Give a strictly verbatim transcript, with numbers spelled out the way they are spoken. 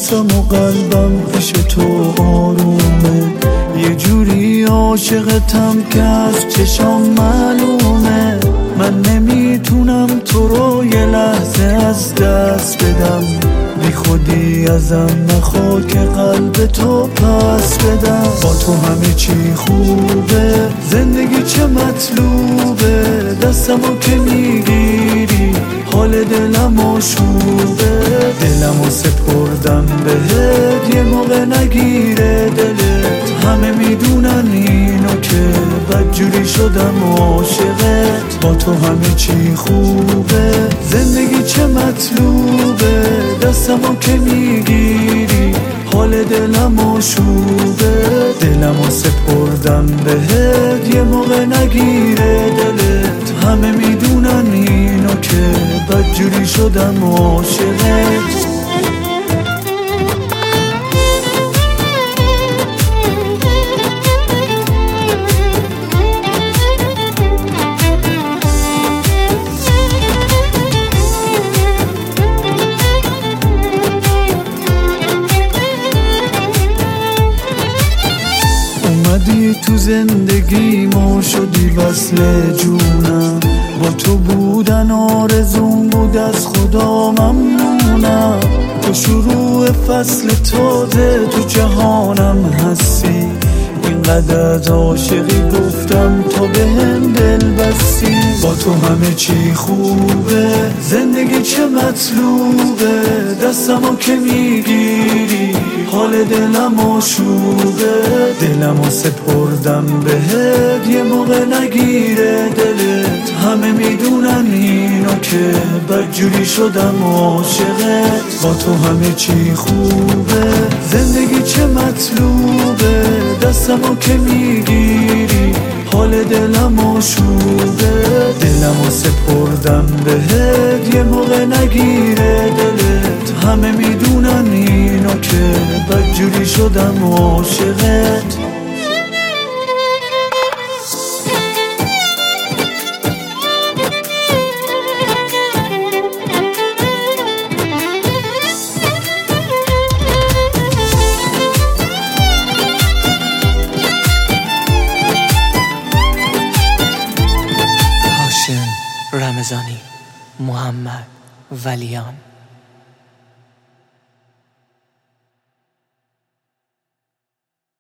دستم و قلبم پیش تو آرومه، یه جوری عاشقتم که از چشام معلومه. من نمیتونم تو رو یه لحظه از دست بدم، بی خودی ازم نخواد که قلب تو پس بدم. با تو همه چی خوبه، زندگی چه مطلوبه، دستمو که میگیری حال دلم آشوبه. دلمو سپردم بهت یه موقع نگیره دلت، همه میدونن اینو که بدجوری شدم عاشقت. با تو همه چی خوبه، زندگی چه مطلوبه، دستمو که میگیری حال دلم آشوبه. دلمو سپردم بهت یه موقع نگیره دلت، همه میدونن اینو که بدجوری شدم عاشقت. اومدی تو زندگی ما شدی وصل جونم، با تو بودن آرزوم بود از خدا ممنونم. تو شروع فصل تازه تو جهانم هستی، اینقدر عاشقی گفتم تا بهم دل بستی. با تو همه چی خوبه، زندگی چه مطلوبه، دستمو که میگیری حال دلم آشوبه. دلمو سپردم بهت یه موقع نگیره دلت، همه میدونن اینو که بدجوری شدم عاشقت. با تو همه چی خوبه، زندگی چه مطلوبه، دستمو که میگیری حال دلم آشوبه. دلمو سپردم بهت یه موقع نگیره دلت، همه میدونن اینو که بدجوری شدم عاشقت. رمضانی محمد ولیان.